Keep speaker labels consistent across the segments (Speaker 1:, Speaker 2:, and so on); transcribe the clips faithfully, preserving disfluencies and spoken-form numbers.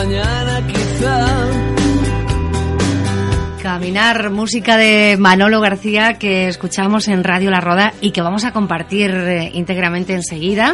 Speaker 1: mañana quizá.
Speaker 2: Caminar, música de Manolo García que escuchamos en Radio La Roda y que vamos a compartir eh, íntegramente enseguida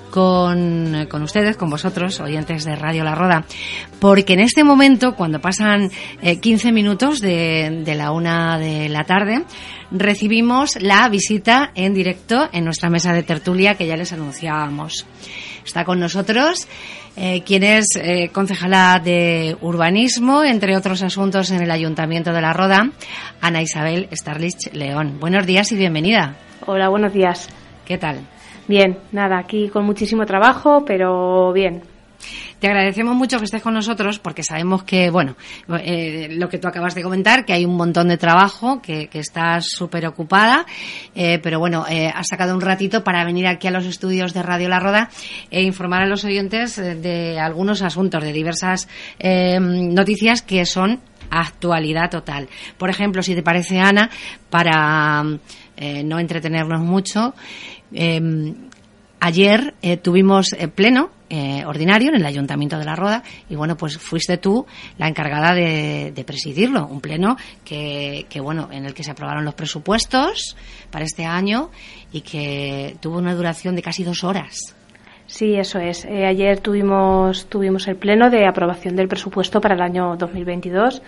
Speaker 2: con, con ustedes, con vosotros, oyentes de Radio La Roda, porque en este momento, cuando pasan eh, quince minutos de, de la una de la tarde, recibimos la visita en directo en nuestra mesa de tertulia que ya les anunciábamos. Está con nosotros eh, quien es eh, concejala de urbanismo, entre otros asuntos en el Ayuntamiento de La Roda, Ana Isabel Starlich León. Buenos días y bienvenida.
Speaker 3: Hola, buenos días.
Speaker 2: ¿Qué tal?
Speaker 3: Bien, nada, aquí con muchísimo trabajo, pero bien.
Speaker 2: Te agradecemos mucho que estés con nosotros porque sabemos que, bueno, eh, lo que tú acabas de comentar, que hay un montón de trabajo, que, que estás súper ocupada, eh, pero bueno, eh, has sacado un ratito para venir aquí a los estudios de Radio La Roda e informar a los oyentes de algunos asuntos, de diversas eh, noticias que son actualidad total. Por ejemplo, si te parece, Ana, para eh, no entretenernos mucho, eh, ayer eh, tuvimos eh, pleno Eh, ordinario en el Ayuntamiento de La Roda y bueno, pues fuiste tú la encargada de, de presidirlo, un pleno que, que bueno, en el que se aprobaron los presupuestos para este año y que tuvo una duración de casi dos horas.
Speaker 3: Sí, eso es. Eh, ayer tuvimos tuvimos el pleno de aprobación del presupuesto para el año dos mil veintidós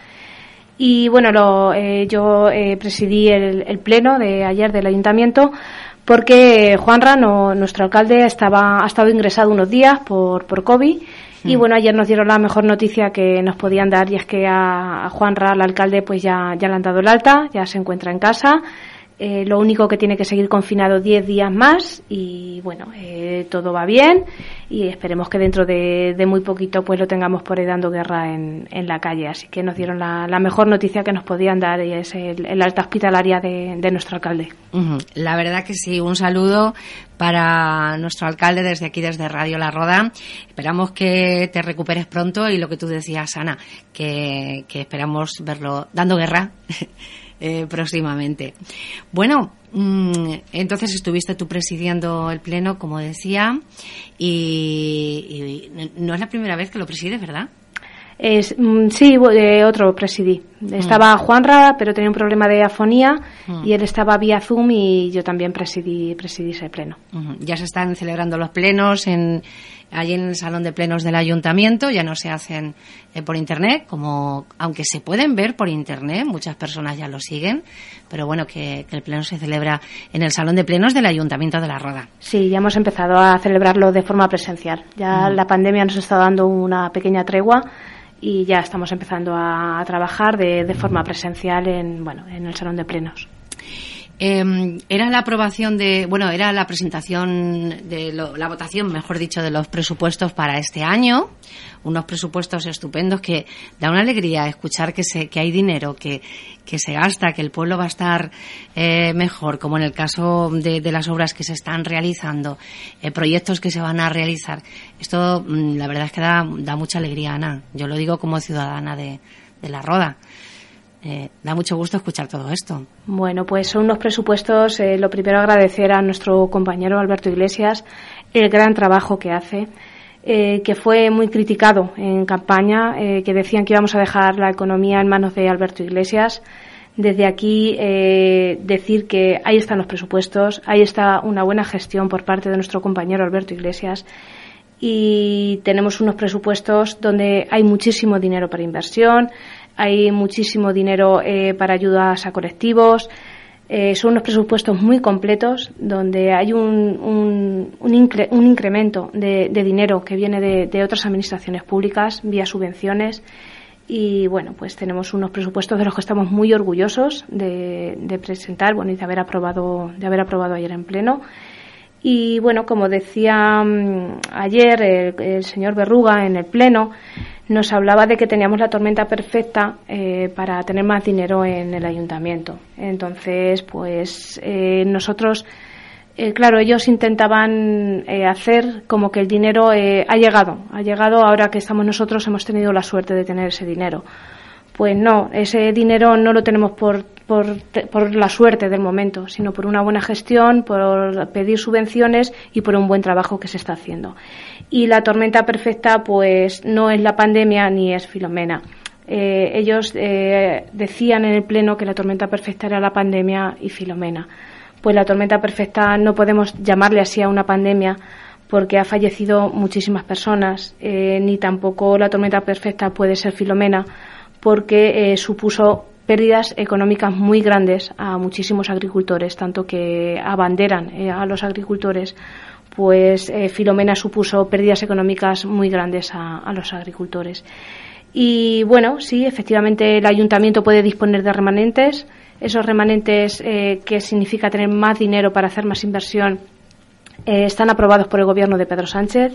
Speaker 3: y bueno, lo, eh, yo eh, presidí el, el pleno de ayer del Ayuntamiento porque Juanra, no, nuestro alcalde, estaba ha estado ingresado unos días por, por COVID y mm. bueno, ayer nos dieron la mejor noticia que nos podían dar y es que a, a Juanra, al alcalde, pues ya, ya le han dado el alta, ya se encuentra en casa. Eh, lo único que tiene que seguir confinado diez días más y bueno, eh, todo va bien y esperemos que dentro de, de muy poquito pues lo tengamos por ahí dando guerra en, en la calle. Así que nos dieron la, la mejor noticia que nos podían dar y es el, el alta hospitalaria de, de nuestro alcalde.
Speaker 2: Uh-huh. La verdad que sí, un saludo para nuestro alcalde desde aquí, desde Radio La Roda. Esperamos que te recuperes pronto y lo que tú decías, Ana, que, que esperamos verlo dando guerra Eh, próximamente. Bueno, mmm, entonces estuviste tú presidiendo el pleno, como decía, y, y no es la primera vez que lo presides, ¿verdad?
Speaker 3: Es, mm, sí, eh, otro presidí. Estaba mm. Juanra, pero tenía un problema de afonía mm. y él estaba vía Zoom y yo también presidí, presidí ese pleno. Uh-huh.
Speaker 2: Ya se están celebrando los plenos en allí en el salón de plenos del Ayuntamiento, ya no se hacen eh, por internet, como aunque se pueden ver por internet, muchas personas ya lo siguen, pero bueno, que, que el pleno se celebra en el salón de plenos del Ayuntamiento de La Roda.
Speaker 3: Sí, ya hemos empezado a celebrarlo de forma presencial. Ya uh-huh. la pandemia nos está dando una pequeña tregua y ya estamos empezando a, a trabajar de, de forma presencial en, bueno, en el salón de plenos.
Speaker 2: Eh, era la aprobación de, bueno, era la presentación de lo, la votación, mejor dicho, de los presupuestos para este año, unos presupuestos estupendos que da una alegría escuchar que se, que hay dinero, que, que se gasta, que el pueblo va a estar eh, mejor, como en el caso de, de las obras que se están realizando, eh, proyectos que se van a realizar. Esto, la verdad es que da, da mucha alegría, Ana. Yo lo digo como ciudadana de, de La Roda. Eh, da mucho gusto escuchar todo esto.
Speaker 3: Bueno, pues son unos presupuestos, eh, lo primero agradecer a nuestro compañero Alberto Iglesias el gran trabajo que hace, eh, que fue muy criticado en campaña, eh, que decían que íbamos a dejar la economía en manos de Alberto Iglesias. Desde aquí eh, decir que ahí están los presupuestos, ahí está una buena gestión por parte de nuestro compañero Alberto Iglesias y tenemos unos presupuestos donde hay muchísimo dinero para inversión, hay muchísimo dinero eh, para ayudas a colectivos. Eh, son unos presupuestos muy completos donde hay un, un, un, incre, un incremento de, de dinero que viene de, de otras administraciones públicas vía subvenciones y bueno, pues tenemos unos presupuestos de los que estamos muy orgullosos de, de presentar, bueno, y de haber aprobado, de haber aprobado ayer en pleno. Y bueno, como decía um, ayer el, el señor Berruga en el pleno, nos hablaba de que teníamos la tormenta perfecta eh, para tener más dinero en el ayuntamiento. Entonces, pues eh, nosotros, eh, claro, ellos intentaban eh, hacer como que el dinero eh, ha llegado, ha llegado ahora que estamos nosotros, hemos tenido la suerte de tener ese dinero. Pues no, ese dinero no lo tenemos por por, por la suerte del momento, sino por una buena gestión, por pedir subvenciones y por un buen trabajo que se está haciendo. Y la tormenta perfecta, pues no es la pandemia ni es Filomena. Eh, ellos eh, decían en el pleno que la tormenta perfecta era la pandemia y Filomena. Pues la tormenta perfecta no podemos llamarle así a una pandemia porque ha fallecido muchísimas personas, eh, ni tampoco la tormenta perfecta puede ser Filomena porque eh, supuso pérdidas económicas muy grandes a muchísimos agricultores, tanto que abanderan eh, a los agricultores, pues eh, Filomena supuso pérdidas económicas muy grandes a, a los agricultores. Y bueno, sí, efectivamente el ayuntamiento puede disponer de remanentes. Esos remanentes, eh, que significa tener más dinero para hacer más inversión, eh, están aprobados por el gobierno de Pedro Sánchez.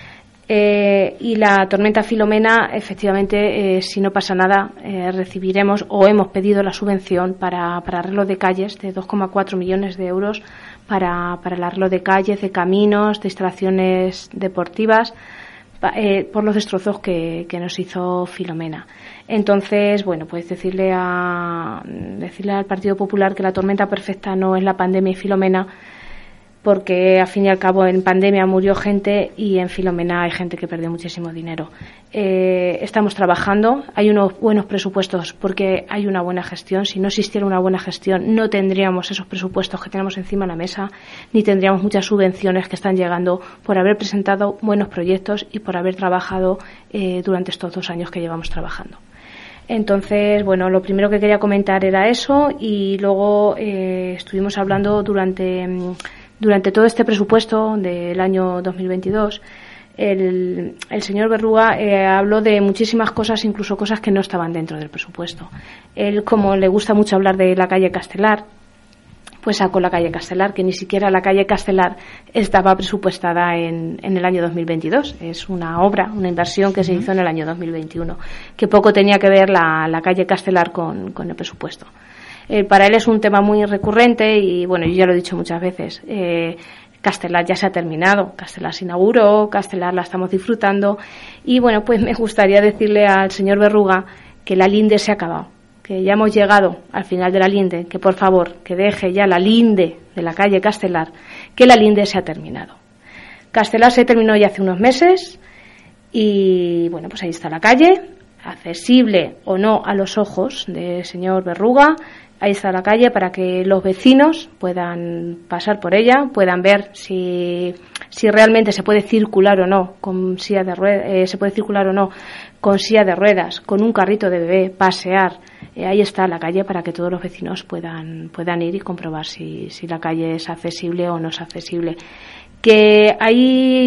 Speaker 3: Eh, y la tormenta Filomena, efectivamente, eh, si no pasa nada, eh, recibiremos o hemos pedido la subvención para, para arreglo de calles de dos coma cuatro millones de euros para, para el arreglo de calles, de caminos, de instalaciones deportivas, Eh, por los destrozos que, que nos hizo Filomena. Entonces, bueno, pues decirle a decirle al Partido Popular que la tormenta perfecta no es la pandemia y Filomena, porque al fin y al cabo en pandemia murió gente y en Filomena hay gente que perdió muchísimo dinero. Eh, estamos trabajando, hay unos buenos presupuestos porque hay una buena gestión. Si no existiera una buena gestión no tendríamos esos presupuestos que tenemos encima de la mesa, ni tendríamos muchas subvenciones que están llegando por haber presentado buenos proyectos y por haber trabajado eh, durante estos dos años que llevamos trabajando. Entonces, bueno, lo primero que quería comentar era eso y luego eh, estuvimos hablando durante... Durante todo este presupuesto del año dos mil veintidós, el, el señor Berruga eh, habló de muchísimas cosas, incluso cosas que no estaban dentro del presupuesto. Él, como le gusta mucho hablar de la calle Castelar, pues sacó la calle Castelar, que ni siquiera la calle Castelar estaba presupuestada en, en el año dos mil veintidós. Es una obra, una inversión que se hizo en el año dos mil veintiuno, que poco tenía que ver la, la calle Castelar con, con el presupuesto. Eh, para él es un tema muy recurrente y, bueno, yo ya lo he dicho muchas veces, eh, Castelar ya se ha terminado, Castelar se inauguró, Castelar la estamos disfrutando y, bueno, pues me gustaría decirle al señor Berruga que la linde se ha acabado, que ya hemos llegado al final de la linde, que por favor, que deje ya la linde de la calle Castelar, que la linde se ha terminado. Castelar se terminó ya hace unos meses y, bueno, pues ahí está la calle, accesible o no a los ojos del señor Berruga. Ahí está la calle para que los vecinos puedan pasar por ella, puedan ver si, si realmente se puede circular o no con silla de ruedas, eh, se puede circular o no con silla de ruedas, con un carrito de bebé, pasear. Eh, ahí está la calle para que todos los vecinos puedan puedan ir y comprobar si, si la calle es accesible o no es accesible. Que hay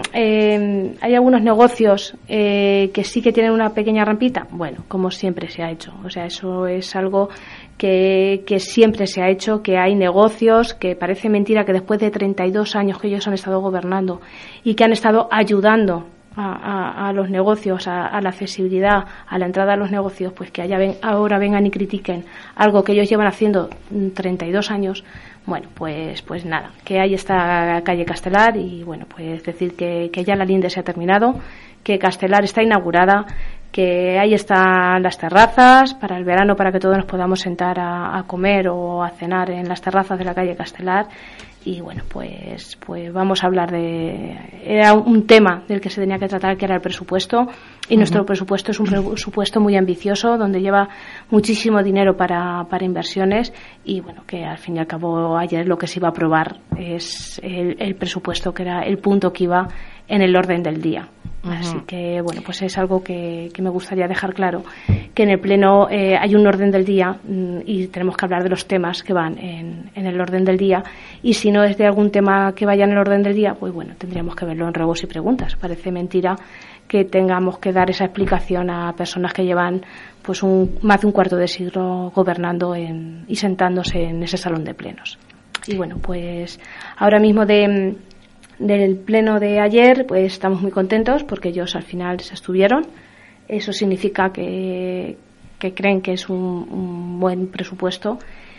Speaker 3: eh, hay algunos negocios eh, que sí que tienen una pequeña rampita, bueno, como siempre se ha hecho, o sea, eso es algo que, que siempre se ha hecho, que hay negocios que parece mentira que después de treinta y dos años que ellos han estado gobernando y que han estado ayudando a, a, a los negocios, a, a la accesibilidad, a la entrada a los negocios, pues que allá ven, ahora vengan y critiquen algo que ellos llevan haciendo treinta y dos años. Bueno, pues pues nada, que ahí está calle Castelar y, bueno, pues decir que, que ya la linde se ha terminado, que Castelar está inaugurada, que ahí están las terrazas para el verano, para que todos nos podamos sentar a, a comer o a cenar en las terrazas de la calle Castelar. Y, bueno, pues pues vamos a hablar de... Era un tema del que se tenía que tratar, que era el presupuesto, y uh-huh. Nuestro presupuesto es un presupuesto muy ambicioso, donde lleva muchísimo dinero para, para inversiones, y, bueno, que al fin y al cabo ayer lo que se iba a aprobar es el, el presupuesto, que era el punto que iba en el orden del día. Uh-huh. Así que, bueno, pues es algo que, que me gustaría dejar claro, que en el Pleno eh, hay un orden del día mm, y tenemos que hablar de los temas que van en, en el orden del día, y si no es de algún tema que vaya en el orden del día, pues, bueno, tendríamos que verlo en ruegos y preguntas. Parece mentira que tengamos que dar esa explicación a personas que llevan pues un, más de un cuarto de siglo gobernando en, y sentándose en ese salón de plenos. Y, bueno, pues ahora mismo de... Del pleno de ayer, pues estamos muy contentos porque ellos al final se abstuvieron. Eso significa que, que creen que es un, un buen presupuesto.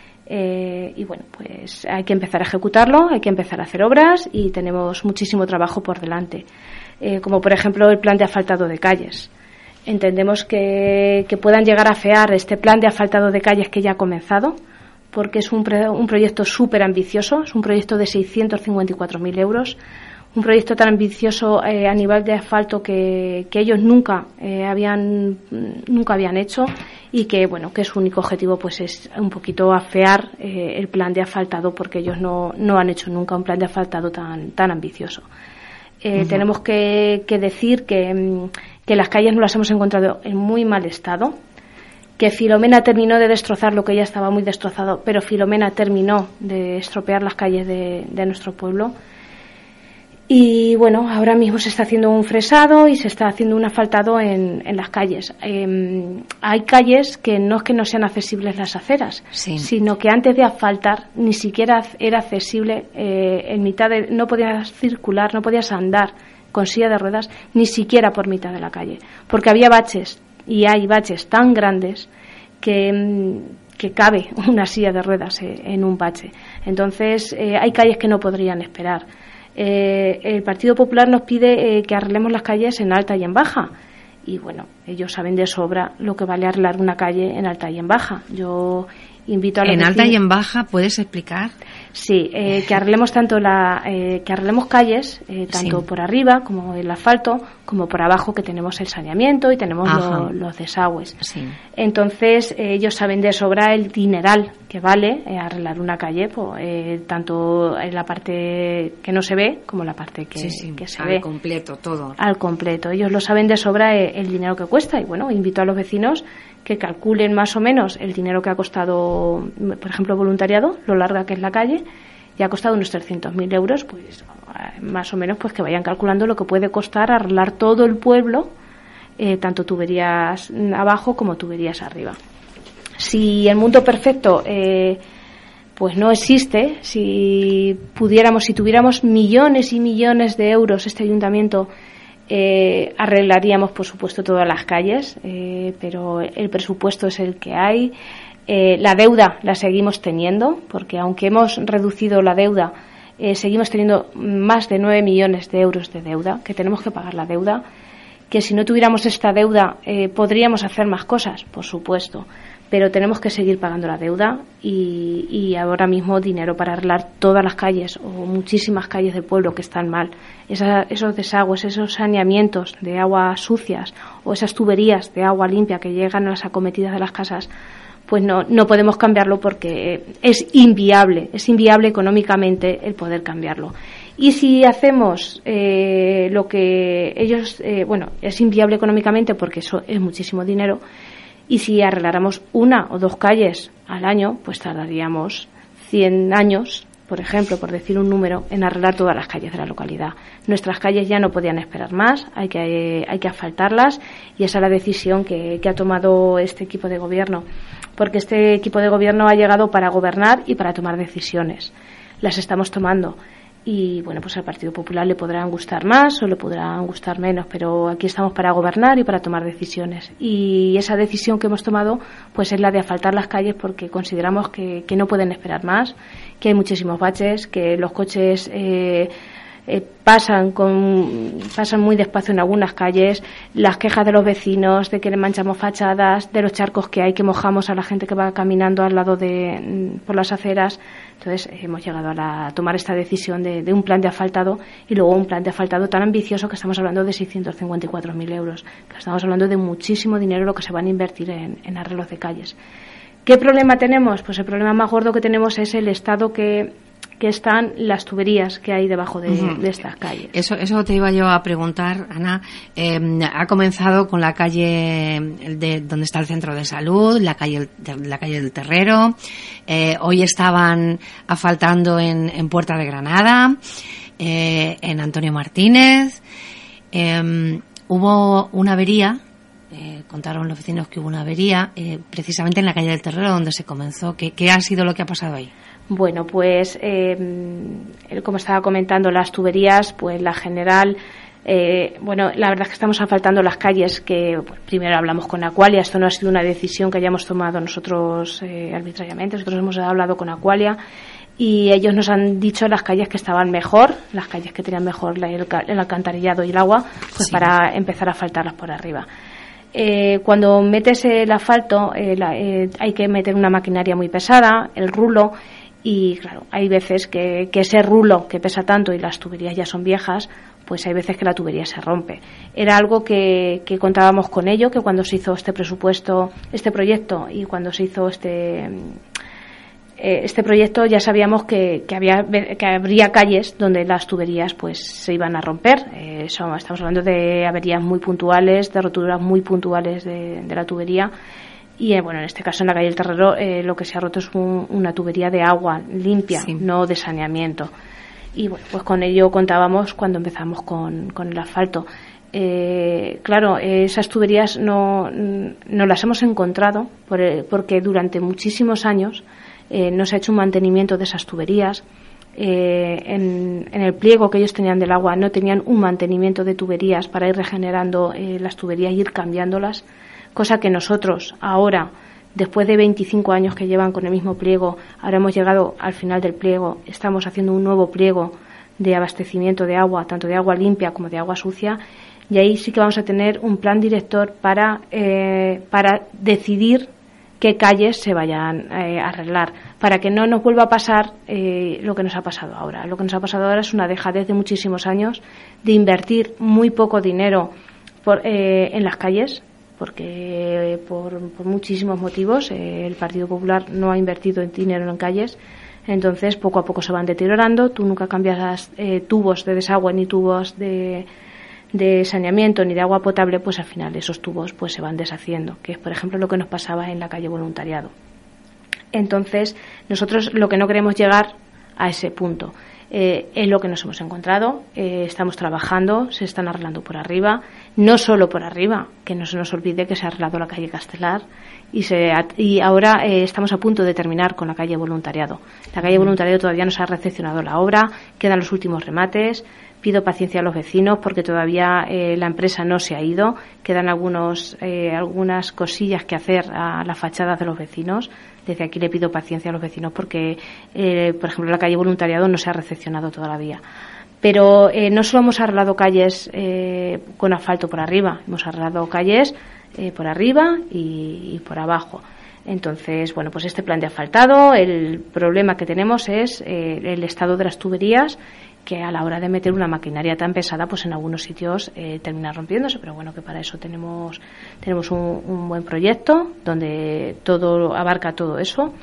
Speaker 3: Eh, y, bueno, pues hay que empezar a ejecutarlo, hay que empezar a hacer obras y tenemos muchísimo trabajo por delante. Eh, como por ejemplo el plan de asfaltado de calles. entendemos que, que puedan llegar a afear este plan de asfaltado de calles que ya ha comenzado, porque es un, pre, un proyecto súper ambicioso, es un proyecto de seiscientos cincuenta y cuatro mil euros, un proyecto tan ambicioso eh, a nivel de asfalto que, que ellos nunca eh, habían nunca habían hecho, y que bueno que su único objetivo pues es un poquito afear eh, el plan de asfaltado, porque ellos no, no han hecho nunca un plan de asfaltado tan tan ambicioso. Eh, uh-huh. Tenemos que, que decir que, que las calles no las hemos encontrado en muy mal estado, que Filomena terminó de destrozar lo que ya estaba muy destrozado, pero Filomena terminó de estropear las calles de, de nuestro pueblo. Y bueno, ahora mismo se está haciendo un fresado y se está haciendo un asfaltado en, en las calles. Eh, hay calles que no es que no sean accesibles las aceras, sí. sino que antes de asfaltar ni siquiera era accesible, eh, en mitad de, no podías circular, no podías andar con silla de ruedas ni siquiera por mitad de la calle, porque había baches, y hay baches tan grandes que, que cabe una silla de ruedas eh, en un bache. Entonces eh, hay calles que no podrían esperar. Eh, el Partido Popular nos pide eh, que arreglemos las calles en alta y en baja, y bueno, ellos saben de sobra lo que vale arreglar una calle en alta y en baja. Yo invito a los
Speaker 2: en
Speaker 3: vecinos,
Speaker 2: alta y en baja, ¿puedes explicar?
Speaker 3: Sí, eh, que arreglemos tanto la eh, que arreglemos calles eh, tanto sí. por arriba como el asfalto, como por abajo, que tenemos el saneamiento y tenemos lo, los desagües.
Speaker 2: Sí.
Speaker 3: Entonces eh, ellos saben de sobra el dineral que vale eh, arreglar una calle, pues, eh, tanto en la parte que no se ve como la parte que,
Speaker 2: sí, sí,
Speaker 3: que se
Speaker 2: al
Speaker 3: ve.
Speaker 2: Al completo, todo.
Speaker 3: Al completo. Ellos lo saben de sobra eh, el dinero que cuesta, y bueno, invito a los vecinos que calculen más o menos el dinero que ha costado, por ejemplo, voluntariado, lo larga que es la calle, y ha costado unos trescientos mil euros, pues más o menos pues que vayan calculando lo que puede costar arreglar todo el pueblo, eh, tanto tuberías abajo como tuberías arriba. Si el mundo perfecto eh, pues no existe, si pudiéramos, si tuviéramos millones y millones de euros, este ayuntamiento Eh, arreglaríamos, por supuesto, todas las calles, eh, pero el presupuesto es el que hay. Eh, la deuda la seguimos teniendo, porque aunque hemos reducido la deuda, eh, seguimos teniendo más de nueve millones de euros de deuda, que tenemos que pagar la deuda, que si no tuviéramos esta deuda eh, podríamos hacer más cosas, por supuesto, pero tenemos que seguir pagando la deuda, y, y ahora mismo dinero para arreglar todas las calles o muchísimas calles del pueblo que están mal, Esa, esos desagües, esos saneamientos de aguas sucias o esas tuberías de agua limpia que llegan a las acometidas de las casas, pues no, no podemos cambiarlo, porque es inviable, es inviable económicamente el poder cambiarlo. Y si hacemos eh, lo que ellos, eh, bueno, es inviable económicamente porque eso es muchísimo dinero, y si arregláramos una o dos calles al año, pues tardaríamos cien años, por ejemplo, por decir un número, en arreglar todas las calles de la localidad. Nuestras calles ya no podían esperar más, hay que, hay que asfaltarlas, y esa es la decisión que, que ha tomado este equipo de gobierno, porque este equipo de gobierno ha llegado para gobernar y para tomar decisiones. Las estamos tomando. Y bueno, pues al Partido Popular le podrán gustar más o le podrán gustar menos, pero aquí estamos para gobernar y para tomar decisiones, y esa decisión que hemos tomado pues es la de asfaltar las calles, porque consideramos que, que no pueden esperar más, que hay muchísimos baches, que los coches eh, eh, pasan con pasan muy despacio en algunas calles, las quejas de los vecinos de que le manchamos fachadas, de los charcos que hay, que mojamos a la gente que va caminando al lado de por las aceras. Entonces hemos llegado a, la, a tomar esta decisión de, de un plan de asfaltado, y luego un plan de asfaltado tan ambicioso que estamos hablando de seiscientos cincuenta y cuatro mil euros, que estamos hablando de muchísimo dinero lo que se van a invertir en, en arreglos de calles. ¿Qué problema tenemos? Pues el problema más gordo que tenemos es el estado que, que están las tuberías que hay debajo de, uh-huh. de estas calles.
Speaker 2: Eso, eso te iba yo a preguntar, Ana. Eh, ha comenzado con la calle de donde está el centro de salud, la calle, la calle del Terrero. Eh, hoy estaban asfaltando en, en Puerta de Granada, eh, en Antonio Martínez. Eh, hubo una avería. Eh, contaron los vecinos que hubo una avería eh, precisamente en la calle del Terrero donde se comenzó. ¿Qué, qué ha sido lo que ha pasado ahí?
Speaker 3: Bueno, pues eh, como estaba comentando, las tuberías, pues la general, eh, bueno, la verdad es que estamos asfaltando las calles que bueno, primero hablamos con Aqualia. Esto no ha sido una decisión que hayamos tomado nosotros eh, arbitrariamente. Nosotros hemos hablado con Aqualia y ellos nos han dicho las calles que estaban mejor, las calles que tenían mejor el, el alcantarillado y el agua, pues sí, para empezar a asfaltarlas por arriba. Eh, cuando metes el asfalto eh, la, eh, hay que meter una maquinaria muy pesada, el rulo, y claro, hay veces que, que ese rulo que pesa tanto y las tuberías ya son viejas, pues hay veces que la tubería se rompe. Era algo que, que contábamos con ello, que cuando se hizo este presupuesto, este proyecto y cuando se hizo este este proyecto ya sabíamos que, que había que habría calles donde las tuberías pues se iban a romper. Eh, son, estamos hablando de averías muy puntuales, de roturas muy puntuales de, de la tubería. Y eh, bueno, en este caso en la calle del Terrero eh, lo que se ha roto es un, una tubería de agua limpia, sí. No de saneamiento. Y bueno, pues con ello contábamos cuando empezamos con, con el asfalto. Eh, claro, eh, esas tuberías no, no las hemos encontrado por, eh, porque durante muchísimos años eh, no se ha hecho un mantenimiento de esas tuberías. Eh, en, en el pliego que ellos tenían del agua no tenían un mantenimiento de tuberías para ir regenerando eh, las tuberías y ir cambiándolas, cosa que nosotros ahora, después de veinticinco años que llevan con el mismo pliego, ahora hemos llegado al final del pliego, estamos haciendo un nuevo pliego de abastecimiento de agua, tanto de agua limpia como de agua sucia, y ahí sí que vamos a tener un plan director para, eh, para decidir qué calles se vayan eh, a arreglar, para que no nos vuelva a pasar eh, lo que nos ha pasado ahora. Lo que nos ha pasado ahora es una dejadez de muchísimos años de invertir muy poco dinero por, eh, en las calles, porque por, por muchísimos motivos eh, el Partido Popular no ha invertido en dinero en calles, entonces poco a poco se van deteriorando. Tú nunca cambias eh, tubos de desagüe ni tubos de, de saneamiento ni de agua potable, pues al final esos tubos pues se van deshaciendo, que es por ejemplo lo que nos pasaba en la calle Voluntariado. Entonces nosotros lo que no queremos llegar a ese punto. Eh, es lo que nos hemos encontrado, eh, estamos trabajando, se están arreglando por arriba, no solo por arriba, que no se nos olvide que se ha arreglado la calle Castelar y, se, y ahora eh, estamos a punto de terminar con la calle Voluntariado. La calle Voluntariado todavía no se ha recepcionado la obra, quedan los últimos remates. Pido paciencia a los vecinos porque todavía eh, la empresa no se ha ido, quedan algunos eh, algunas cosillas que hacer a las fachadas de los vecinos. Desde aquí le pido paciencia a los vecinos porque, eh, por ejemplo, la calle Voluntariado no se ha recepcionado todavía. Pero eh, no solo hemos arreglado calles eh, con asfalto por arriba, hemos arreglado calles eh, por arriba y, y por abajo. Entonces, bueno, pues este plan de asfaltado, el problema que tenemos es eh, el estado de las tuberías, que a la hora de meter una maquinaria tan pesada, pues en algunos sitios eh, termina rompiéndose, pero bueno, que para eso tenemos tenemos un, un buen proyecto donde todo abarca todo eso.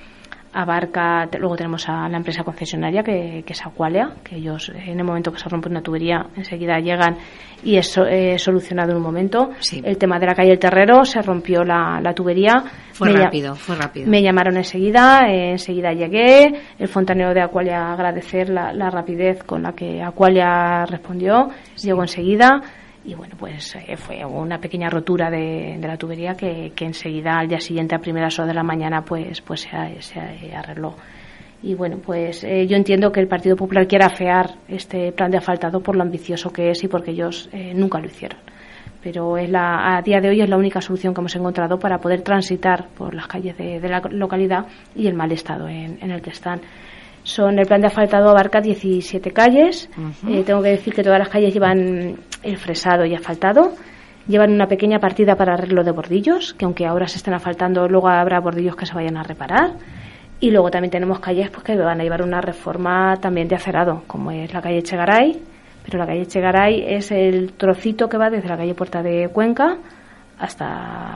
Speaker 3: Abarca, luego tenemos a la empresa concesionaria que, que es Aqualia, que ellos en el momento que se rompe una tubería enseguida llegan y es eh, solucionado en un momento. Sí. El tema de la calle El Terrero, se rompió la, la tubería.
Speaker 2: Fue me rápido, fue rápido.
Speaker 3: Me llamaron enseguida, eh, enseguida llegué. El fontanero de Aqualia, agradecer la, la rapidez con la que Aqualia respondió. Sí. Llegó enseguida. Y bueno, pues eh, fue una pequeña rotura de, de la tubería que, que enseguida al día siguiente a primeras horas de la mañana pues pues se, se arregló. Y bueno, pues eh, yo entiendo que el Partido Popular quiera afear este plan de asfaltado por lo ambicioso que es y porque ellos eh, nunca lo hicieron. Pero es la, a día de hoy es la única solución que hemos encontrado para poder transitar por las calles de, de la localidad y el mal estado en, en el que están. Son el plan de asfaltado abarca diecisiete calles. Uh-huh. Eh, tengo que decir que todas las calles llevan el fresado y asfaltado. Llevan una pequeña partida para arreglo de bordillos, que aunque ahora se estén asfaltando, luego habrá bordillos que se vayan a reparar. Y luego también tenemos calles pues, que van a llevar una reforma también de acerado, como es la calle Echegaray. Pero la calle Echegaray es el trocito que va desde la calle Puerta de Cuenca hasta...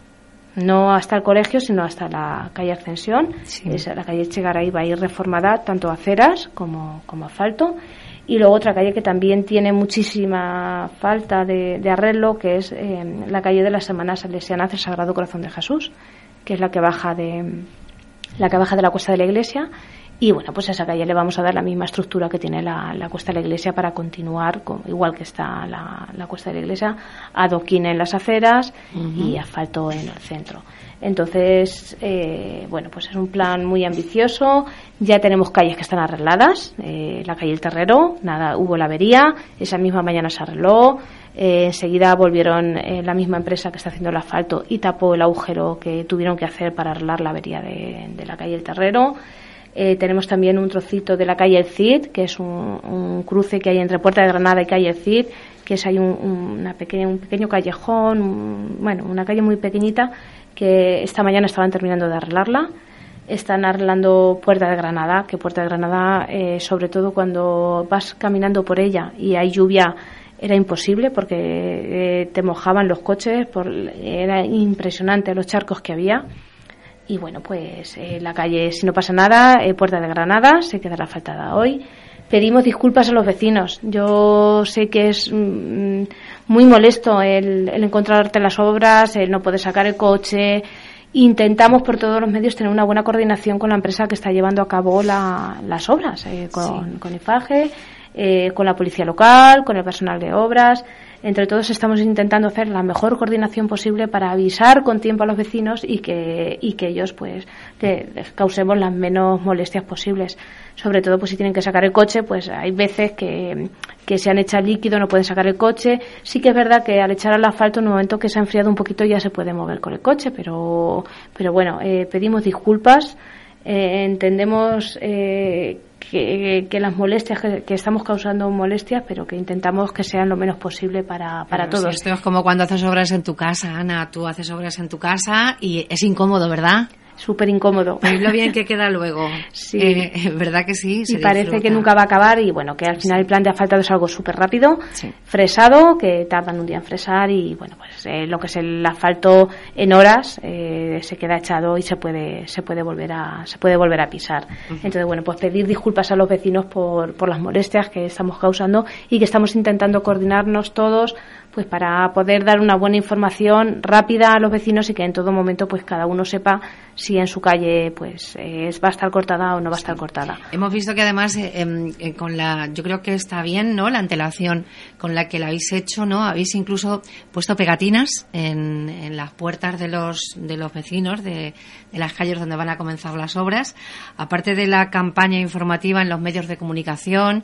Speaker 3: no hasta el colegio, sino hasta la calle Ascensión. Sí. Es, la calle Echegaray va a ir reformada tanto aceras como, como asfalto. Y luego otra calle que también tiene muchísima falta de, de arreglo, que es eh, la calle de las Semanas Salesianas del Sagrado Corazón de Jesús, que es la que baja de la que baja de la Cuesta de la Iglesia. Y bueno, pues a esa calle le vamos a dar la misma estructura que tiene la, la Cuesta de la Iglesia para continuar, con, igual que está la, la Cuesta de la Iglesia, adoquín en las aceras uh-huh. y asfalto en el centro. Entonces, eh, bueno, pues es un plan muy ambicioso. Ya tenemos calles que están arregladas. Eh, la calle El Terrero, nada, hubo la avería, esa misma mañana se arregló. Eh, enseguida volvieron eh, la misma empresa que está haciendo el asfalto y tapó el agujero que tuvieron que hacer para arreglar la avería de, de la calle El Terrero. Eh, tenemos también un trocito de la calle El Cid, que es un, un cruce que hay entre Puerta de Granada y calle El Cid, que es hay un, una pequeña, un pequeño callejón, un, bueno, una calle muy pequeñita, que esta mañana estaban terminando de arreglarla. Están arreglando Puerta de Granada, que Puerta de Granada, eh, sobre todo cuando vas caminando por ella y hay lluvia, era imposible porque eh, te mojaban los coches, por, era impresionante los charcos que había. Y bueno, pues eh, la calle, si no pasa nada, eh, Puerta de Granada se quedará asfaltada hoy. Pedimos disculpas a los vecinos. Yo sé que es mm, muy molesto el, el encontrarte las obras, el no poder sacar el coche. Intentamos por todos los medios tener una buena coordinación con la empresa que está llevando a cabo la, las obras, eh, con, sí. con IFAGE, eh, con la policía local, con el personal de obras. Entre todos estamos intentando hacer la mejor coordinación posible para avisar con tiempo a los vecinos y que y que ellos pues que les causemos las menos molestias posibles. Sobre todo pues si tienen que sacar el coche, pues hay veces que, que se han echado líquido, no pueden sacar el coche. Sí que es verdad que al echar al asfalto en un momento que se ha enfriado un poquito ya se puede mover con el coche, pero pero bueno, eh, pedimos disculpas. Eh, entendemos eh, que, que las molestias, que, que estamos causando molestias, pero que intentamos que sean lo menos posible para, para
Speaker 2: pero
Speaker 3: todos.
Speaker 2: Si esto es como cuando haces obras en tu casa, Ana, tú haces obras en tu casa y es incómodo, ¿verdad?
Speaker 3: Súper incómodo.
Speaker 2: Y lo bien que queda luego.
Speaker 3: Sí.
Speaker 2: Eh, ¿Verdad que sí?
Speaker 3: Y parece disfruta. Que nunca va a acabar y bueno, que al final sí. El plan de asfaltado es algo súper rápido,
Speaker 2: sí.
Speaker 3: Fresado, que tardan un día en fresar y bueno, pues eh, lo que es el asfalto en horas eh, se queda echado y se puede se puede volver a se puede volver a pisar. Uh-huh. Entonces bueno, pues pedir disculpas a los vecinos por por las molestias que estamos causando y que estamos intentando coordinarnos todos pues para poder dar una buena información rápida a los vecinos y que en todo momento pues cada uno sepa si en su calle pues eh, va a estar cortada o no va a estar sí. cortada.
Speaker 2: Hemos visto que además eh, eh, con la yo creo que está bien, ¿no? La antelación con la que la habéis hecho, ¿no? Habéis incluso puesto pegatinas en, en las puertas de los de los vecinos de, de las calles donde van a comenzar las obras, aparte de la campaña informativa en los medios de comunicación,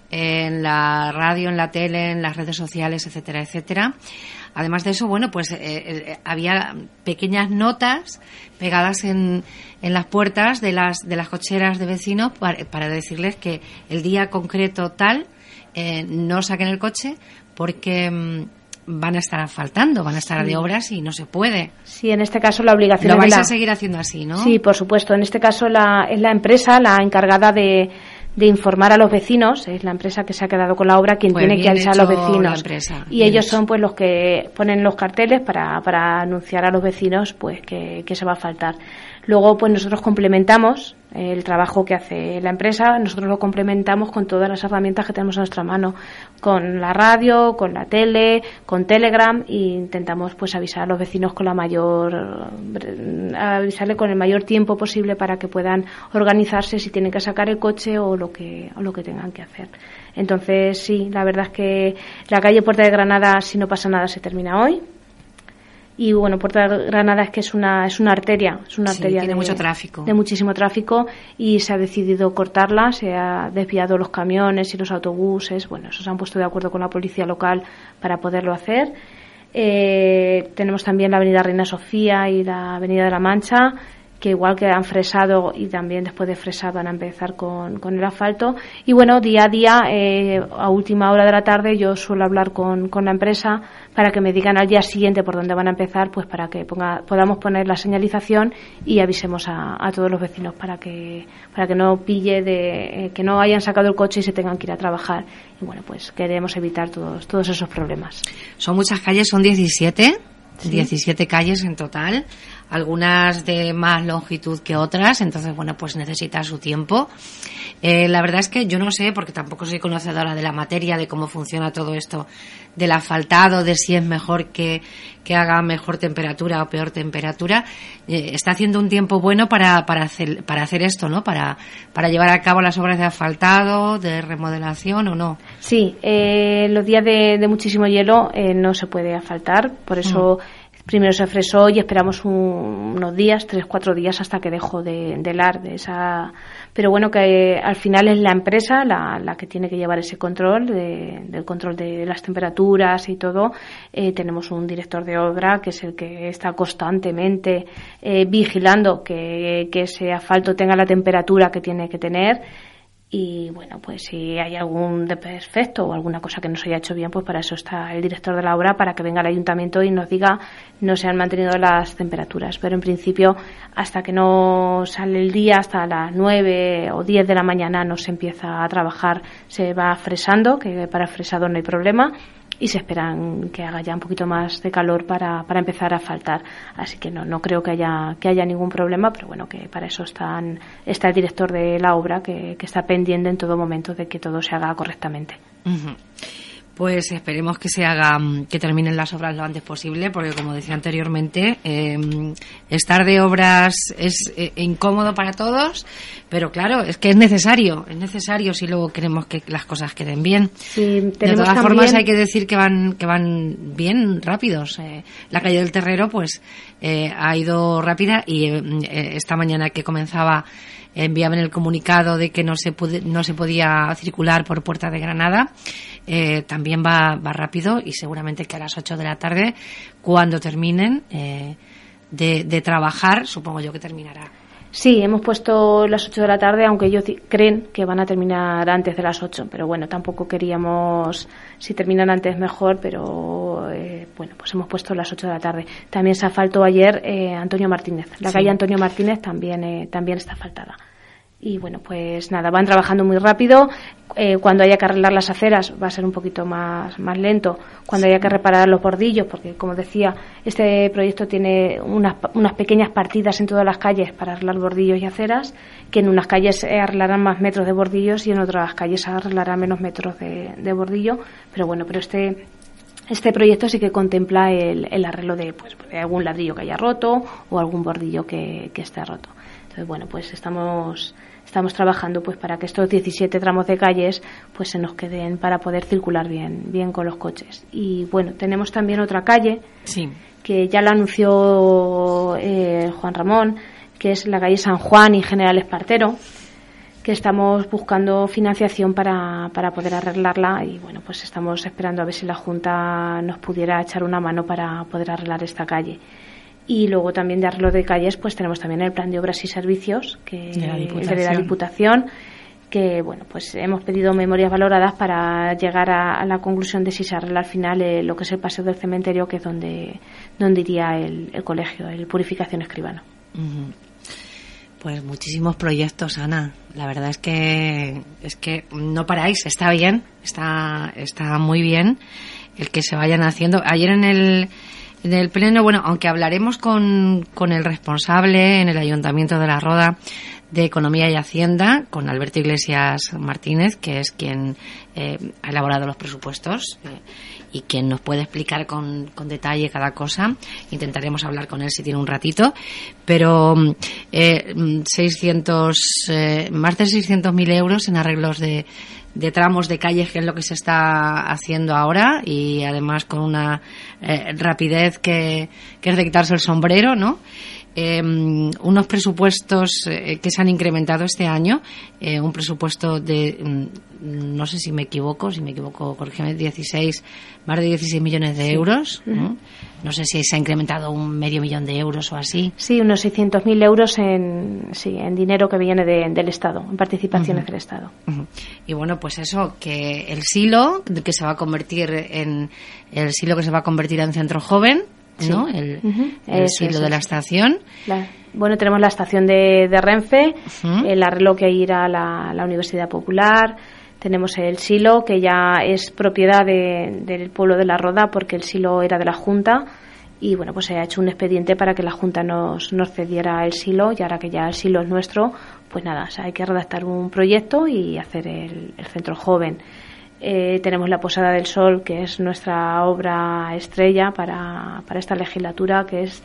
Speaker 2: en la radio, en la tele, en las redes sociales, etcétera, etcétera. Además de eso, bueno, pues eh, eh, había pequeñas notas pegadas en, en las puertas de las de las cocheras de vecinos para, para decirles que el día concreto tal eh, no saquen el coche porque mmm, van a estar asfaltando, van a estar sí. de obras y no se puede.
Speaker 3: Sí, en este caso la obligación
Speaker 2: lo vais
Speaker 3: es la...
Speaker 2: a seguir haciendo así, ¿no?
Speaker 3: Sí, por supuesto. En este caso la, es la empresa la encargada de de informar a los vecinos, es la empresa que se ha quedado con la obra quien pues tiene que avisar a los vecinos y ellos hecho. son pues los que ponen los carteles para, para anunciar a los vecinos pues que, que se va a asfaltar. Luego pues nosotros complementamos el trabajo que hace la empresa, nosotros lo complementamos con todas las herramientas que tenemos a nuestra mano, con la radio, con la tele, con Telegram e intentamos pues avisar a los vecinos con la mayor avisarle con el mayor tiempo posible para que puedan organizarse si tienen que sacar el coche o lo que o lo que tengan que hacer. Entonces sí, la verdad es que la calle Puerta de Granada, si no pasa nada, se termina hoy. Y bueno, Puerta de Granada es que es una es una arteria, es una
Speaker 2: sí,
Speaker 3: arteria
Speaker 2: tiene
Speaker 3: de,
Speaker 2: mucho tráfico.
Speaker 3: de muchísimo tráfico y se ha decidido cortarla, se ha desviado los camiones y los autobuses, bueno, eso se han puesto de acuerdo con la policía local para poderlo hacer. Eh, tenemos también la avenida Reina Sofía y la avenida de la Mancha, que igual que han fresado y también después de fresar van a empezar con, con el asfalto. Y bueno, día a día, eh, a última hora de la tarde, yo suelo hablar con, con la empresa para que me digan al día siguiente por dónde van a empezar, pues para que ponga, podamos poner la señalización y avisemos a, a todos los vecinos para que para que no pille de eh, que no hayan sacado el coche y se tengan que ir a trabajar. Y bueno, pues queremos evitar todos todos esos problemas.
Speaker 2: Son muchas calles, son diecisiete.
Speaker 3: Sí.
Speaker 2: diecisiete calles en total, algunas de más longitud que otras, entonces bueno, pues necesita su tiempo. Eh, la verdad es que yo no sé, porque tampoco soy conocedora de la materia, de cómo funciona todo esto del asfaltado, de si es mejor que, que haga mejor temperatura o peor temperatura. Eh, está haciendo un tiempo bueno para, para hacer, para hacer esto, ¿no? Para, para llevar a cabo las obras de asfaltado, de remodelación o no.
Speaker 3: Sí, eh, los días de, de muchísimo hielo eh, no se puede asfaltar, por eso mm. Primero se fresó y esperamos un, unos días, tres, cuatro días hasta que dejó de, de helar de esa. Pero bueno, que eh, al final es la empresa la, la que tiene que llevar ese control, de, del control de las temperaturas y todo. Eh, tenemos un director de obra que es el que está constantemente eh, vigilando que, que ese asfalto tenga la temperatura que tiene que tener. Y bueno, pues si hay algún desperfecto o alguna cosa que no se haya hecho bien, pues para eso está el director de la obra, para que venga al ayuntamiento y nos diga no se han mantenido las temperaturas. Pero en principio, hasta que no sale el día, hasta las nueve o diez de la mañana no se empieza a trabajar, se va fresando, que para el fresado no hay problema, y se esperan que haga ya un poquito más de calor para, para empezar a asfaltar. Así que no, no creo que haya, que haya ningún problema, pero bueno, que para eso están, está el director de la obra, que, que está pendiente en todo momento de que todo se haga correctamente.
Speaker 2: Uh-huh. Pues esperemos que se haga, que terminen las obras lo antes posible, porque como decía anteriormente, eh, estar de obras es eh, incómodo para todos, pero claro, es que es necesario, es necesario si luego queremos que las cosas queden bien.
Speaker 3: Sí,
Speaker 2: de todas
Speaker 3: también...
Speaker 2: formas hay que decir que van que van bien rápidos. Eh, la calle del Terrero pues eh, ha ido rápida y eh, esta mañana que comenzaba enviaban el comunicado de que no se pude, no se podía circular por Puerta de Granada. Eh, también va, va rápido y seguramente que a las ocho de la tarde, cuando terminen eh, de, de trabajar, supongo yo que terminará.
Speaker 3: Sí, hemos puesto las ocho de la tarde, aunque ellos creen que van a terminar antes de las ocho, pero bueno, tampoco queríamos, si terminan antes mejor, pero eh, bueno, pues hemos puesto las ocho de la tarde. También se asfaltó ayer eh, Antonio Martínez, la sí. calle Antonio Martínez también, eh, también está asfaltada. Y bueno, pues nada, van trabajando muy rápido. Eh, cuando haya que arreglar las aceras va a ser un poquito más, más lento. Cuando haya que reparar los bordillos, porque como decía, este proyecto tiene unas, unas pequeñas partidas en todas las calles para arreglar bordillos y aceras, que en unas calles arreglarán más metros de bordillos y en otras calles arreglarán menos metros de, de bordillo. Pero bueno, pero este... Este proyecto sí que contempla el, el arreglo de, pues, de algún ladrillo que haya roto o algún bordillo que, que esté roto. Entonces, bueno, pues estamos estamos trabajando pues para que estos diecisiete tramos de calles pues se nos queden para poder circular bien bien con los coches. Y bueno, tenemos también otra calle
Speaker 2: sí.
Speaker 3: que ya la anunció eh, Juan Ramón, que es la calle San Juan y General Espartero, que estamos buscando financiación para, para poder arreglarla y bueno, pues estamos esperando a ver si la Junta nos pudiera echar una mano para poder arreglar esta calle. Y luego también de arreglo de calles pues tenemos también el plan de obras y servicios que
Speaker 2: de la Diputación,
Speaker 3: de la Diputación que bueno, pues hemos pedido memorias valoradas para llegar a, a la conclusión de si se arregla al final eh, lo que es el paseo del cementerio, que es donde, donde iría el, el colegio, el Purificación Escribano.
Speaker 2: Uh-huh. Pues muchísimos proyectos, Ana. La verdad es que es que no paráis. Está bien, está está muy bien el que se vayan haciendo. Ayer en el en el pleno, bueno, aunque hablaremos con con el responsable en el Ayuntamiento de La Roda de Economía y Hacienda, con Alberto Iglesias Martínez, que es quien eh, ha elaborado los presupuestos eh, y quien nos puede explicar con, con detalle cada cosa. Intentaremos hablar con él si tiene un ratito, pero eh, seiscientos, eh, más de seiscientos mil euros en arreglos de, de tramos de calles, que es lo que se está haciendo ahora, y además con una eh, rapidez que, que es de quitarse el sombrero, ¿no? Eh, unos presupuestos eh, que se han incrementado este año, eh, un presupuesto de, mm, no sé si me equivoco, si me equivoco, corrígeme, dieciséis, más de dieciséis millones de euros, sí. ¿no? No sé si se ha incrementado un medio millón de euros o así.
Speaker 3: Sí, unos seiscientos mil euros en, sí, en dinero que viene de, del Estado, en participaciones uh-huh. del Estado.
Speaker 2: Uh-huh. Y bueno, pues eso, que el silo, que se va a convertir en, el silo que se va a convertir en centro joven, ¿no? Sí. El, uh-huh. el
Speaker 3: eso,
Speaker 2: silo
Speaker 3: eso,
Speaker 2: de la estación.
Speaker 3: La, bueno, tenemos la estación de, de Renfe, uh-huh. el arreglo que irá a la, la Universidad Popular. Tenemos el silo, que ya es propiedad de, del pueblo de La Roda, porque el silo era de la Junta. Y bueno, pues se ha hecho un expediente para que la Junta nos, nos cediera el silo. Y ahora que ya el silo es nuestro, pues nada, o sea, hay que redactar un proyecto y hacer el, el centro joven. Eh, tenemos la Posada del Sol, que es nuestra obra estrella para, para esta legislatura, que es,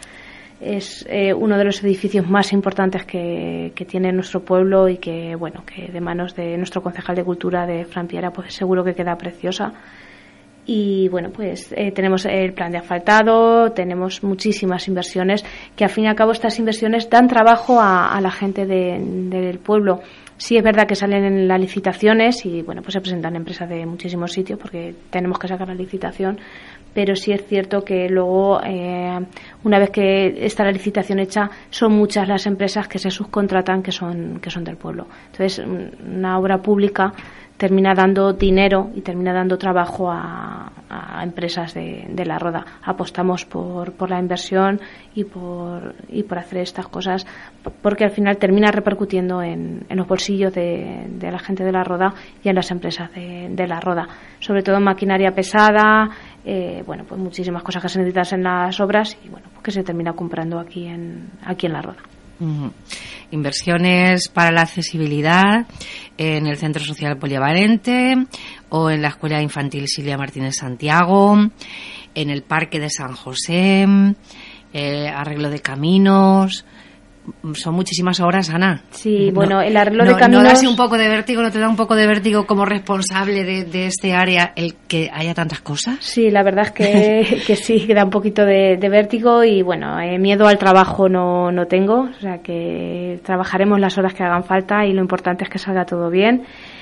Speaker 3: es eh, uno de los edificios más importantes que, que tiene nuestro pueblo y que, bueno, que de manos de nuestro concejal de Cultura, de Fran Piera, pues seguro que queda preciosa. Y bueno, pues eh, tenemos el plan de asfaltado, tenemos muchísimas inversiones que al fin y al cabo estas inversiones dan trabajo a, a la gente de, del pueblo. Sí es verdad que salen en las licitaciones y bueno, pues se presentan empresas de muchísimos sitios porque tenemos que sacar la licitación, pero sí es cierto que luego eh, una vez que está la licitación hecha son muchas las empresas que se subcontratan que son que son del pueblo. Entonces una obra pública termina dando dinero y termina dando trabajo a, a empresas de, de La Roda. Apostamos por, por la inversión y por, y por hacer estas cosas porque al final termina repercutiendo en, en los bolsillos de, de la gente de La Roda y en las empresas de, de La Roda. Sobre todo en maquinaria pesada, eh, bueno, pues muchísimas cosas que se necesitan en las obras y bueno, pues que se termina comprando aquí en, aquí en La Roda.
Speaker 2: Uh-huh. Inversiones para la accesibilidad en el Centro Social Polivalente o en la Escuela Infantil Silvia Martínez Santiago, en el Parque de San José, eh, arreglo de caminos. Son muchísimas obras, Ana.
Speaker 3: Sí,
Speaker 2: no,
Speaker 3: bueno, el arreglo
Speaker 2: no,
Speaker 3: de caminos...
Speaker 2: ¿No da así un poco de vértigo, no te da un poco de vértigo como responsable de, de este área el que haya tantas cosas?
Speaker 3: Sí, la verdad es que, que sí, que da un poquito de, de vértigo y bueno, eh, miedo al trabajo no, no tengo, o sea que trabajaremos las horas que hagan falta y lo importante es que salga todo bien.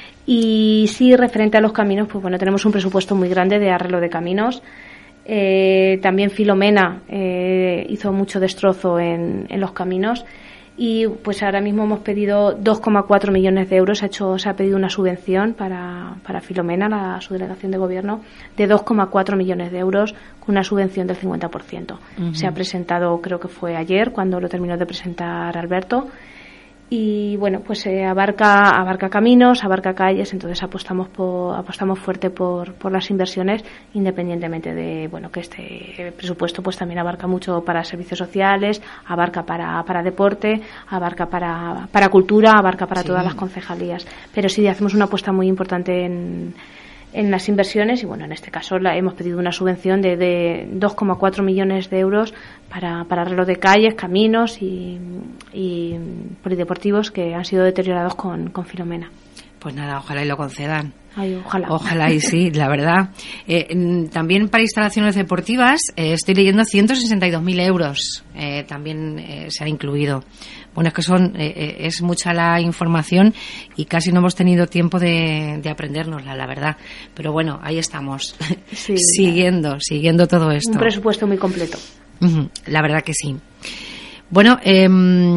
Speaker 3: Y sí, referente a los caminos, pues bueno, tenemos un presupuesto muy grande de arreglo de caminos. Eh, también Filomena eh, hizo mucho destrozo en, en los caminos y pues ahora mismo hemos pedido dos coma cuatro millones de euros. Se ha, hecho, se ha pedido una subvención para, para Filomena, la subdelegación de gobierno, de dos coma cuatro millones de euros con una subvención del cincuenta por ciento. Uh-huh. Se ha presentado, creo que fue ayer, cuando lo terminó de presentar Alberto. Y bueno, pues eh, abarca abarca caminos, abarca calles, entonces apostamos por, apostamos fuerte por, por las inversiones, independientemente de bueno que este presupuesto pues también abarca mucho para servicios sociales, abarca para, para deporte, abarca para, para cultura, abarca para sí. todas las concejalías. Pero sí hacemos una apuesta muy importante en en las inversiones y bueno, en este caso la, hemos pedido una subvención de, de dos coma cuatro millones de euros para, para arreglo de calles, caminos y, y polideportivos que han sido deteriorados con, con Filomena.
Speaker 2: Pues nada, ojalá y lo concedan.
Speaker 3: Ay, ojalá.
Speaker 2: Ojalá y sí, la verdad. Eh, también para instalaciones deportivas eh, estoy leyendo ciento sesenta y dos mil euros. Eh, también eh, se ha incluido. Bueno, es que son eh, es mucha la información y casi no hemos tenido tiempo de, de aprendérnosla, la verdad. Pero bueno, ahí estamos, sí, siguiendo, claro. siguiendo todo esto.
Speaker 3: Un presupuesto muy completo.
Speaker 2: Uh-huh, la verdad que sí. Bueno, eh,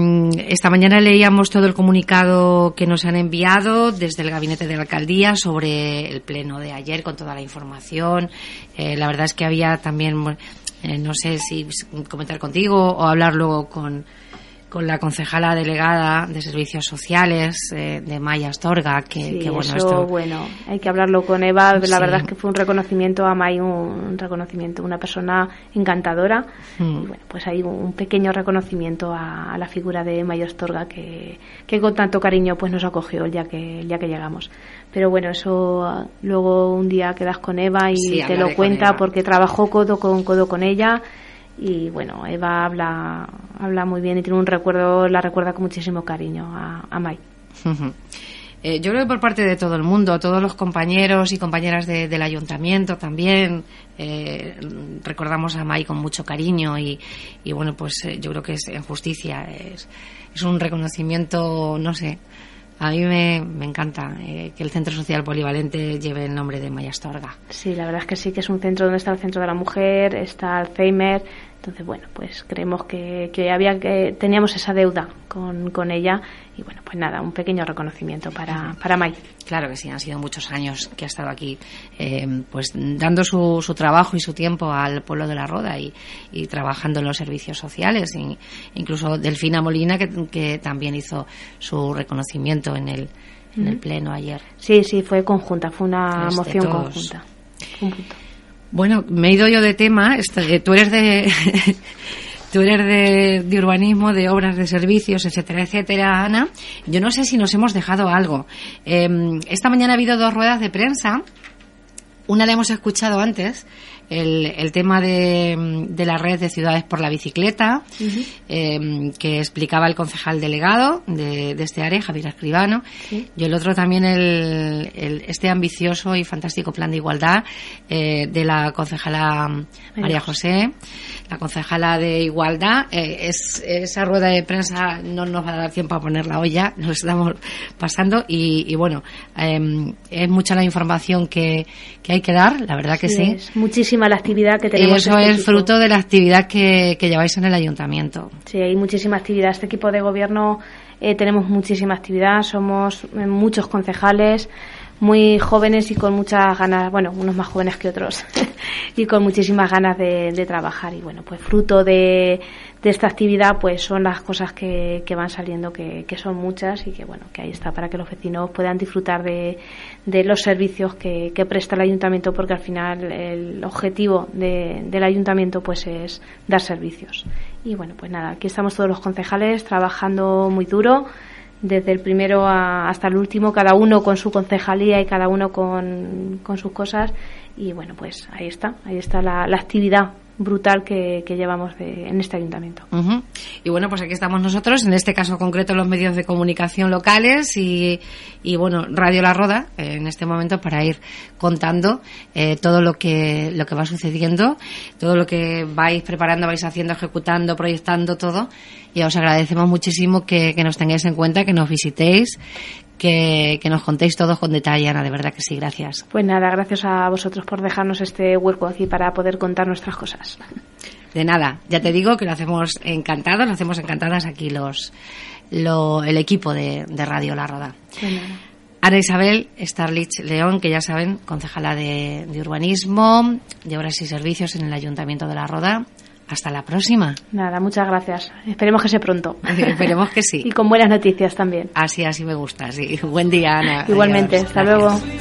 Speaker 2: esta mañana leíamos todo el comunicado que nos han enviado desde el gabinete de la alcaldía sobre el pleno de ayer con toda la información. Eh, la verdad es que había también, eh, no sé si comentar contigo o hablar luego con, con la concejala delegada de Servicios Sociales, eh, de Maya Astorga, que,
Speaker 3: sí,
Speaker 2: que bueno,
Speaker 3: eso,
Speaker 2: esto...
Speaker 3: bueno, hay que hablarlo con Eva. La
Speaker 2: sí.
Speaker 3: verdad es que fue un reconocimiento a May, un reconocimiento, una persona encantadora. Mm. Y bueno, pues hay un pequeño reconocimiento a, a la figura de Maya Astorga que, que con tanto cariño pues nos acogió el día que, el día que llegamos. Pero bueno, eso luego un día quedas con Eva y sí, te lo cuenta porque trabajó codo con codo con ella. Y bueno, Eva habla habla muy bien y tiene un recuerdo, la recuerda con muchísimo cariño a, a May.
Speaker 2: Uh-huh. Eh, yo creo que por parte de todo el mundo, todos los compañeros y compañeras de, del ayuntamiento también eh, recordamos a May con mucho cariño y, y bueno, pues eh, yo creo que es en justicia, es, es un reconocimiento, no sé. A mí me, me encanta eh, que el Centro Social Polivalente lleve el nombre de Maya Astorga.
Speaker 3: Sí, la verdad es que sí, que es un centro donde está el Centro de la Mujer, está Alzheimer. Entonces, bueno, pues creemos que, que había que teníamos esa deuda con, con ella y bueno, pues nada, un pequeño reconocimiento para, para May.
Speaker 2: Claro que sí, han sido muchos años que ha estado aquí eh, pues dando su, su trabajo y su tiempo al pueblo de La Roda y, y trabajando en los servicios sociales, y incluso Delfina Molina que, que también hizo su reconocimiento en el, en mm. el pleno ayer.
Speaker 3: Sí, sí, fue conjunta, fue una
Speaker 2: Desde
Speaker 3: moción
Speaker 2: todos.
Speaker 3: conjunta. Conjunto.
Speaker 2: Bueno, me he ido yo de tema. Tú eres de tú eres de, de urbanismo, de obras, de servicios, etcétera, etcétera, Ana. Yo no sé si nos hemos dejado algo. Eh, esta mañana ha habido dos ruedas de prensa. Una la hemos escuchado antes, el, el tema de, de la red de ciudades por la bicicleta, uh-huh. eh, que explicaba el concejal delegado de, de este área, Javier Escribano, sí. y el otro también el, el este ambicioso y fantástico plan de igualdad eh, de la concejala María José, la concejala de igualdad. Eh, es, esa rueda de prensa no nos va a dar tiempo a ponerla hoy ya, nos estamos pasando y, y bueno, eh, es mucha la información que, que hay que dar, la verdad que sí. sí.
Speaker 3: Es muchísima la actividad que tenemos.
Speaker 2: Y eso
Speaker 3: este
Speaker 2: es
Speaker 3: equipo.
Speaker 2: Fruto de la actividad que, que lleváis en el ayuntamiento.
Speaker 3: Sí, hay muchísima actividad. Este equipo de gobierno eh, tenemos muchísima actividad, somos eh, muchos concejales, muy jóvenes y con muchas ganas, bueno, unos más jóvenes que otros, y con muchísimas ganas de, de trabajar. Y bueno, pues fruto de, de esta actividad, pues son las cosas que, que van saliendo, que, que son muchas y que bueno, que ahí está para que los vecinos puedan disfrutar de, de los servicios que, que presta el ayuntamiento, porque al final el objetivo de, del ayuntamiento pues es dar servicios. Y bueno, pues nada, aquí estamos todos los concejales trabajando muy duro, desde el primero a, hasta el último, cada uno con su concejalía y cada uno con, con sus cosas. Y bueno, pues ahí está, ahí está la, la actividad brutal que, que llevamos de, en este ayuntamiento.
Speaker 2: Uh-huh. Y bueno, pues aquí estamos nosotros, en este caso concreto los medios de comunicación locales y, y bueno, Radio La Roda, eh, en este momento para ir contando eh, todo lo que lo que va sucediendo, todo lo que vais preparando, vais haciendo, ejecutando, proyectando, todo. Y os agradecemos muchísimo que, que nos tengáis en cuenta, que nos visitéis, que, que nos contéis todos con detalle, Ana, de verdad que sí, gracias.
Speaker 3: Pues nada, gracias a vosotros por dejarnos este hueco aquí para poder contar nuestras cosas.
Speaker 2: De nada, ya te digo que lo hacemos encantados, lo hacemos encantadas aquí los lo, el equipo de, de Radio La Roda. Ana Isabel Starlich León, que ya saben, concejala de, de Urbanismo, de Obras y Servicios en el Ayuntamiento de La Roda. Hasta la próxima.
Speaker 3: Nada, muchas gracias. Esperemos que sea pronto.
Speaker 2: Esperemos que sí.
Speaker 3: Y con buenas noticias también.
Speaker 2: Así, así me gusta, sí. Buen día, Ana.
Speaker 3: Igualmente,
Speaker 2: Adiós.
Speaker 3: hasta
Speaker 2: Gracias.
Speaker 3: luego.